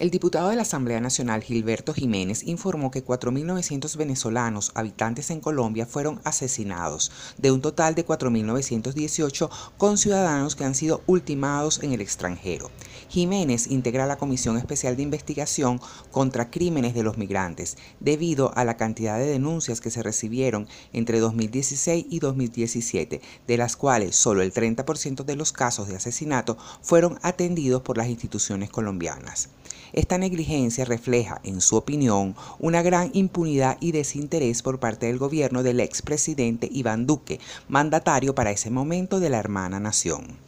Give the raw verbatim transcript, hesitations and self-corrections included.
El diputado de la Asamblea Nacional, Gilberto Jiménez, informó que cuatro mil novecientos venezolanos habitantes en Colombia fueron asesinados, de un total de cuatro mil novecientos dieciocho conciudadanos que han sido ultimados en el extranjero. Jiménez integra la Comisión Especial de Investigación contra Crímenes de los Migrantes, debido a la cantidad de denuncias que se recibieron entre dos mil dieciséis y dos mil diecisiete, de las cuales solo el treinta por ciento de los casos de asesinato fueron atendidos por las instituciones colombianas. Esta negligencia refleja, en su opinión, una gran impunidad y desinterés por parte del gobierno del expresidente Iván Duque, mandatario para ese momento de la hermana nación.